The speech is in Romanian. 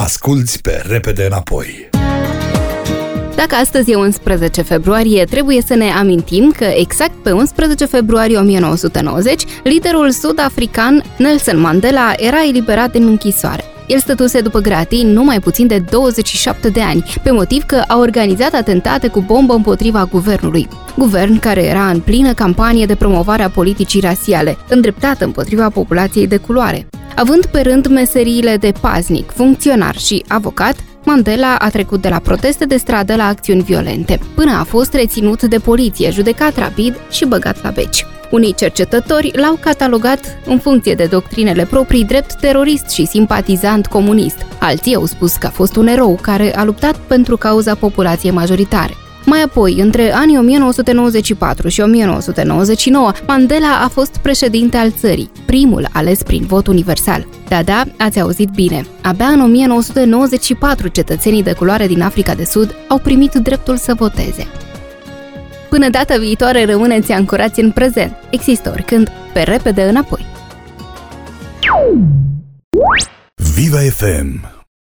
Asculți pe Repede Înapoi. Dacă astăzi e 11 februarie, trebuie să ne amintim că exact pe 11 februarie 1990, liderul sud-african Nelson Mandela era eliberat din închisoare. El stătuse după gratii nu mai puțin de 27 de ani, pe motiv că a organizat atentate cu bombă împotriva guvernului. Guvern care era în plină campanie de promovare a politicii rasiale, îndreptată împotriva populației de culoare. Având pe rând meseriile de paznic, funcționar și avocat, Mandela a trecut de la proteste de stradă la acțiuni violente, până a fost reținut de poliție, judecat rapid și băgat la beci. Unii cercetători l-au catalogat, în funcție de doctrinele proprii, drept terorist și simpatizant comunist. Alții au spus că a fost un erou care a luptat pentru cauza populației majoritare. Mai apoi, între anii 1994 și 1999, Mandela a fost președinte al țării, primul ales prin vot universal. Da, ați auzit bine. Abia în 1994 cetățenii de culoare din Africa de Sud au primit dreptul să voteze. Până data viitoare, rămâneți ancorați în prezent. Există oricând, pe Repede Înapoi. Viva FM.